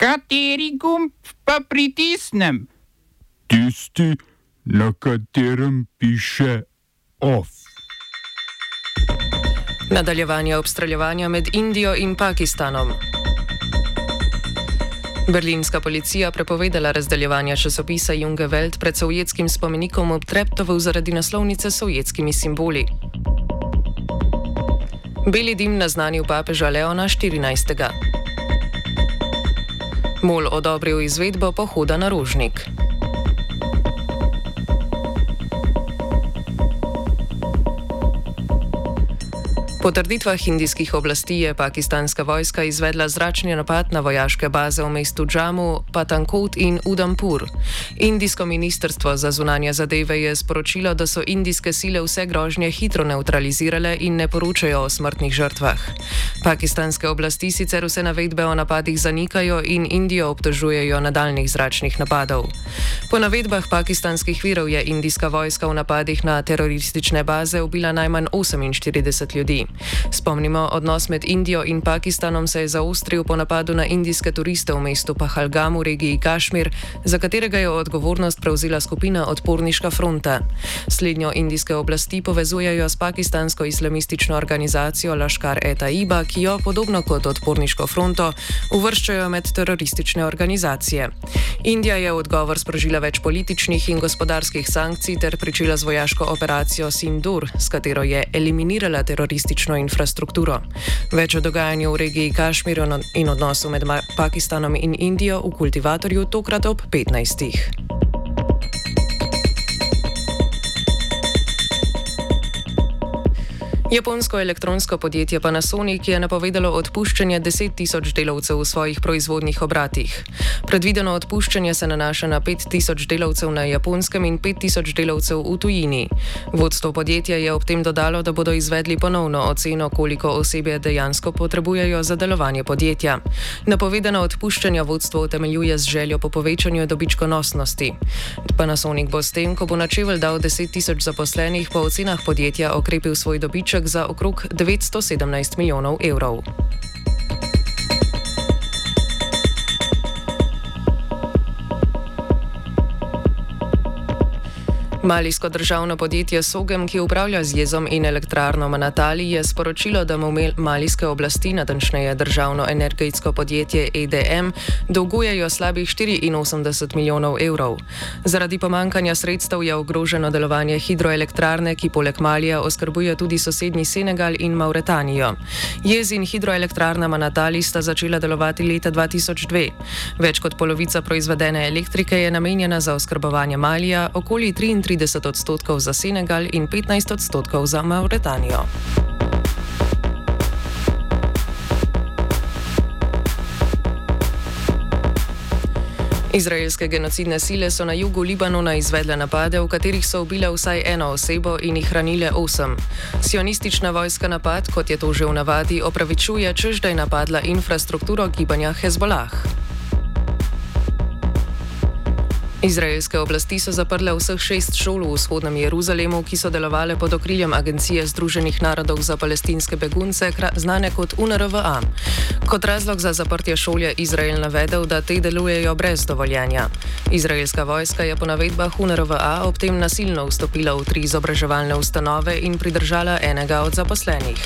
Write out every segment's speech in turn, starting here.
Kateri gumb pa pritisnem? Tisti, na katerem piše OF. Nadaljevanje obstreljevanja med Indijo in Pakistanom. Berlinska policija prepovedala razdeljevanje časopisa Junge Welt pred sovjetskim spomenikom ob Treptovu zaradi naslovnice s sovjetskimi simboli. Beli dim naznanil papeža Leona XIV. MOL odobril izvedbo pohoda na Rožnik. Po trditvah indijskih oblasti je pakistanska vojska izvedla zračni napad na vojaške baze v mestu Džamu, Patankot in Udampur. Indijsko ministrstvo za zunanje zadeve je sporočilo, da so indijske sile vse grožnje hitro nevtralizirale in ne poročajo o smrtnih žrtvah. Pakistanske oblasti sicer vse navedbe o napadih zanikajo in Indijo obtožujejo nadaljnih zračnih napadov. Po navedbah pakistanskih virov je indijska vojska v napadih na teroristične baze ubila najmanj 48 ljudi. Spomnimo, odnos med Indijo in Pakistanom se je zaostril po napadu na indijske turiste v mestu Pahalgam v regiji Kašmir, za katerega je odgovornost prevzela skupina Odporniška fronta. Slednjo indijske oblasti povezujejo s pakistansko islamistično organizacijo Laškar-e-Taiba, ki jo, podobno kot Odporniško fronto, uvrščajo med teroristične organizacije. Indija je v odgovor sprožila več političnih in gospodarskih sankcij ter pričela z vojaško operacijo Sindur, s katero je eliminirala teroristično infrastrukturo. Več o dogajanju v regiji Kašmir in odnosu med Pakistanom in Indijo v Kultivatorju tokrat ob 15. Japonsko elektronsko podjetje Panasonic je napovedalo odpuščanje 10 tisoč delavcev v svojih proizvodnih obratih. Predvideno odpuščanje se nanaša na 5 tisoč delavcev na Japonskem in 5 tisoč delavcev v tujini. Vodstvo podjetja je ob tem dodalo, da bodo izvedli ponovno oceno, koliko osebja dejansko potrebujejo za delovanje podjetja. Napovedano odpuščanje vodstvo utemeljuje z željo po povečanju dobičkonosnosti. Panasonic bo s tem, ko bo na čevelj dal 10 tisoč zaposlenih, po ocenah podjetja okrepil svoj dobiček za okrog 917 milijonov evrov. Malijsko državno podjetje Sogem, ki upravlja z jezom in elektrarno Manatali, je sporočilo, da mu malijske oblasti, natančneje državno energetsko podjetje EDM, dolgujejo slabih 84 milijonov evrov. Zaradi pomankanja sredstev je ogroženo delovanje hidroelektrarne, ki poleg Malija oskrbuje tudi sosednji Senegal in Mauretanijo. Jez in hidroelektrarna Manatali sta začela delovati leta 2002. Več kot polovica proizvedene elektrike je namenjena za oskrbovanje Malija, okoli 33% za Senegal in 15% za Mauretanijo. Izraelske genocidne sile so na jugu Libanona izvedle napade, v katerih so ubile vsaj eno osebo in jih ranile 8. Sionistična vojska napad, kot je to že v navadi, opravičuje, češ da je napadla infrastrukturo gibanja Hezbolah. Izraelske oblasti so zaprle vseh 6 šol v vzhodnem Jeruzalemu, ki so delovale pod okriljem Agencije Združenih narodov za palestinske begunce, znane kot UNRWA. Kot razlog za zaprtje šol je Izrael navedel, da te delujejo brez dovoljenja. Izraelska vojska je po navedbah UNRWA ob tem nasilno vstopila v 3 izobraževalne ustanove in pridržala enega od zaposlenih.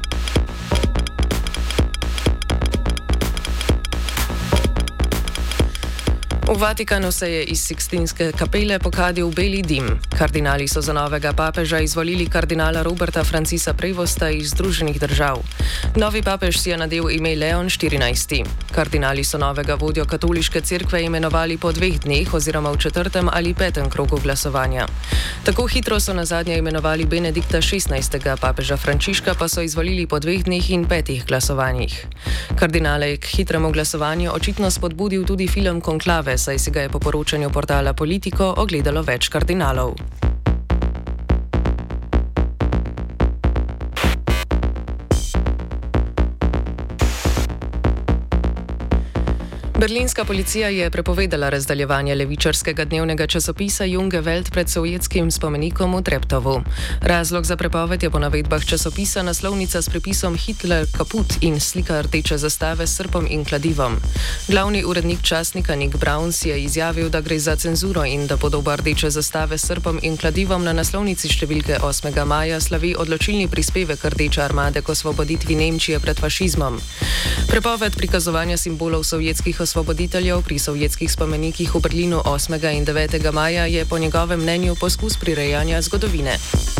V Vatikanu se je iz Sikstinske kapele pokadil beli dim. Kardinali so za novega papeža izvolili kardinala Roberta Francisa Prevosta iz Združenih držav. Novi papež si je nadel ime Leon XIV. Kardinali so novega vodjo katoliške cerkve imenovali po 2 dneh oziroma v 4. ali 5. krogu glasovanja. Tako hitro so nazadnje imenovali Benedikta XVI. Papeža Frančiška pa so izvolili po 2 dneh in 5 glasovanjih. Kardinale je k hitremu glasovanju očitno spodbudil tudi film Konklave, saj si ga je po poročanju portala Politico ogledalo več kardinalov. Berlinska policija je prepovedala razdaljevanje levičarskega dnevnega časopisa Junge Welt pred sovjetskim spomenikom v Treptovu. Razlog za prepoved je po navedbah časopisa naslovnica s pripisom Hitler kaput in slika rdeče zastave s srpom in kladivom. Glavni urednik časnika Nick Browns je izjavil, da gre za cenzuro in da podoba rdeče zastave s srpom in kladivom na naslovnici številke 8. maja slavi odločilni prispevek Rdeče armade k osvoboditvi Nemčije pred fašizmom. Prepoved prikazovanja simbolov sovjetskih osvoboditeljev pri sovjetskih spomenikih v Berlinu 8. in 9. maja je po njegovem mnenju poskus prirejanja zgodovine.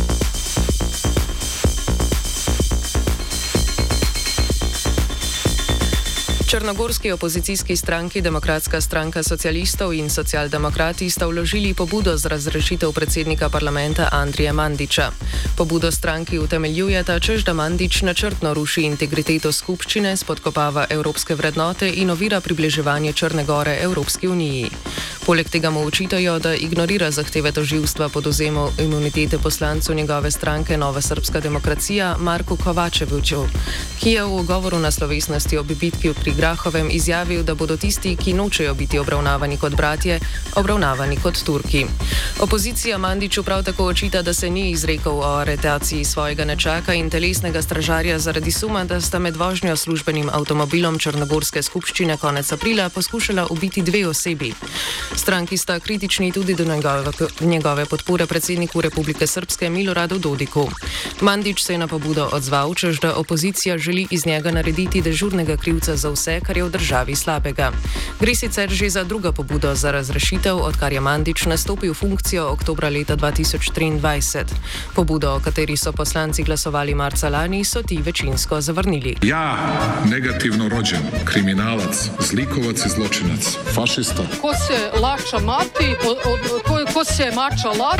Črnogorski opozicijski stranki Demokratska stranka socialistov in socialdemokrati sta vložili pobudo za razrešitev predsednika parlamenta Andrije Mandića. Pobudo stranki utemeljujeta, češ da Mandić načrtno ruši integriteto skupščine, spodkopava evropske vrednote in ovira približevanje Črne Gore Evropski uniji. Poleg tega mu očitajo, da ignorira zahteve tožilstva pod odvzemom imunitete poslancu njegove stranke Nova srpska demokracija Marku Kovačeviću, ki je v govoru na slovesnosti ob bitki pri Grahovem izjavil, da bodo tisti, ki nočejo biti obravnavani kot bratje, obravnavani kot Turki. Opozicija Mandiću prav tako očita, da se ni izrekel o aretaciji svojega nečaka in telesnega stražarja zaradi suma, da sta med vožnjo službenim avtomobilom Črnogorske skupščine konec aprila poskušala ubiti 2 osebi. Stranki sta kritični tudi do njegove podpore predsedniku Republike Srpske Miloradu Dodiku. Mandić se je na pobudo odzval, češ da opozicija želi iz njega narediti dežurnega krivca za vse, kar je v državi slabega. Gre sicer že za drugo pobudo za razrešitev, odkar je Mandić nastopil funkcijo oktobra leta 2023. Pobudo, o kateri so poslanci glasovali marca lani, so ti večinsko zavrnili. Ja, negativno rođen, kriminalac, zlikovac i zločinac, fašista. Ko se lača mati, ko se mača lati.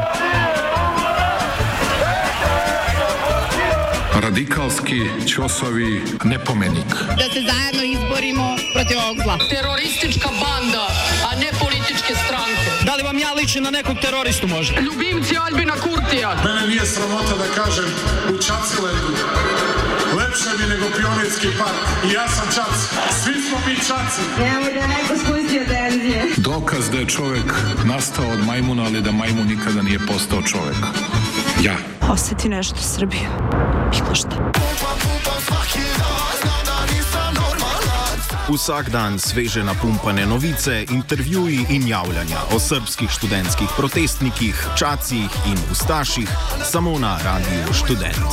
Radikalski, ćosovi, nepomenik. Da se zajedno izborimo protiv ovog zla. Teroristička banda, a ne političke stranke. Da li vam ja ličim na nekog teroristu možda? Ljubimci Albina Kurtija. Mene nije sramota da kažem u Čacilendu. Lepše mi nego Pionirski park. I ja sam Čac. Svi smo mi Čaci. Nemoj da neko spustio tenzije. Dokaz da je čovjek nastao od majmuna, ali da majmun nikada nije postao čovjek. Ja. Osjeti nešto Srbiju. Bilo šta. Vsak dan sveže napumpane novice, intervjuji in javljanja o srbskih študentskih protestnikih, čacih in ustaših samo na Radiu Študent.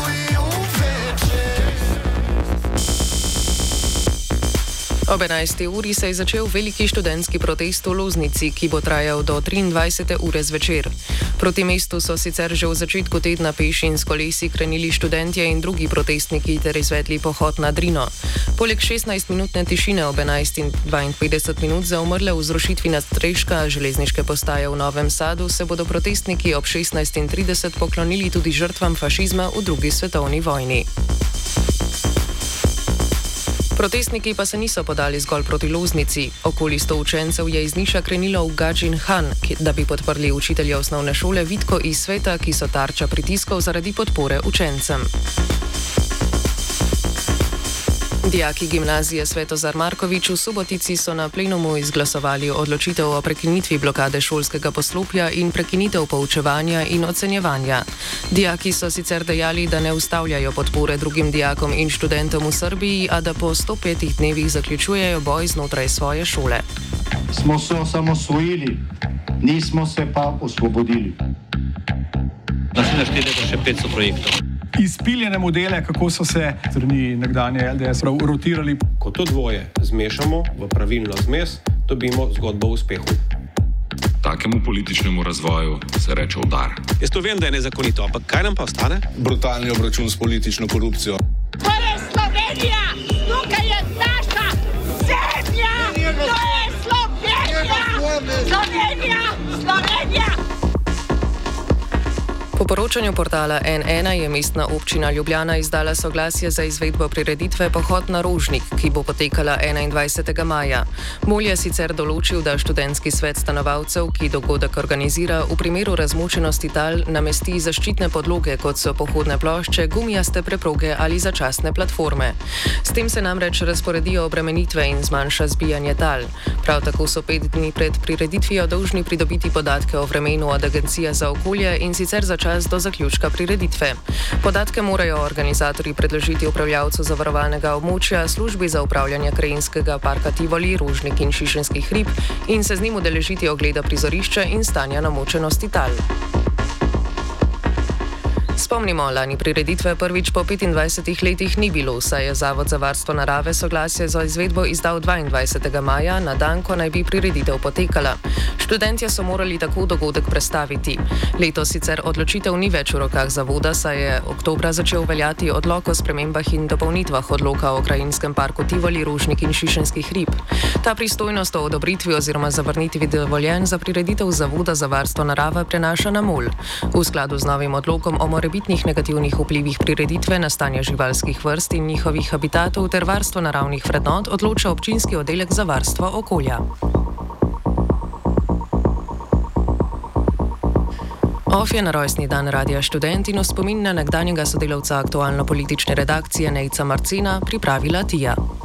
Ob 11. uri se je začel veliki študentski protest v Loznici, ki bo trajal do 23. ure zvečer. Proti mestu so sicer že v začetku tedna peš in s kolesi krenili študentje in drugi protestniki ter izvedli pohod na Drino. Poleg 16-minutne tišine ob 11:52 za umrle v zrušitvi nadstreška železniške postaje v Novem Sadu se bodo protestniki ob 16:30 poklonili tudi žrtvam fašizma v drugi svetovni vojni. Protestniki pa se niso podali zgolj proti Loznici. Okoli 100 učencev je iz Niša krenilo v Gadžin Han, da bi podprli učitelje osnovne šole Vitko iz Sveta, ki so tarča pritiskov zaradi podpore učencem. Dijaki gimnazije Svetozar Markovič v Subotici so na plenumu izglasovali odločitev o prekinitvi blokade šolskega poslopja in prekinitev poučevanja in ocenjevanja. Dijaki so sicer dejali, da ne ustavljajo podpore drugim dijakom in študentom v Srbiji, a da po 105 dnevih zaključujejo boj znotraj svoje šole. Smo se osamosvojili, nismo se pa osvobodili. Naslednje število še 500 projektov. Izpiljene modele, kako so se strani nekdanje LDS rotirali. Ko to dvoje zmešamo v pravilno zmes, dobimo zgodbo o uspehu. Takemu političnemu razvoju se reče udar. Jaz to vem, da je nezakonito, ampak kaj nam pa ostane? Brutalni obračun s politično korupcijo. To je Slovenija! Tukaj je naša zemlja! To je Slovenija! Slovenija! Slovenija! Po poročanju portala N1 je mestna občina Ljubljana izdala soglasje za izvedbo prireditve Pohod na Rožnik, ki bo potekala 21. maja. Molj je sicer določil, da študentski svet stanovalcev, ki dogodek organizira, v primeru razmočenosti tal namesti zaščitne podloge, kot so pohodne plošče, gumijaste preproge ali začasne platforme. S tem se namreč razporedijo obremenitve in zmanjša zbijanje tal. Prav tako so 5 dni pred prireditvijo dolžni pridobiti podatke o vremenu od Agencije za okolje in sicer za čas do zaključka prireditve. Podatke morajo organizatorji predložiti upravljavcu zavarovalnega območja, službi za upravljanje krajinskega parka Tivoli, Rožnik in Šišenski hrib in se z njim udeležiti ogleda prizorišča in stanja namočenosti tal. Spomnimo, lani prireditve prvič po 25 letih ni bilo, saj je Zavod za varstvo narave soglasje za izvedbo izdal 22. maja, na dan, ko naj bi prireditev potekala. Študentje so morali tako dogodek prestaviti. Letos sicer odločitev ni več v rokah zavoda, saj je oktobra začel veljati odlok o spremembah in dopolnitvah odloka o krajinskem parku Tivoli, Rožnik in Šišenski hrib. Ta pristojnost o odobritvi oziroma zavrnitvi dovoljenj za prireditev Zavoda za varstvo narave prenaša na MOL. V skladu z novim odlokom o morebitnih negativnih vplivih prireditve na stanje živalskih vrst in njihovih habitatov ter varstvo naravnih vrednot odloča občinski oddelek za varstvo okolja. OF je na rojstni dan Radia Študent in v spomin na nekdanjega sodelavca aktualno-politične redakcije Nejca Marcena pripravila Tija.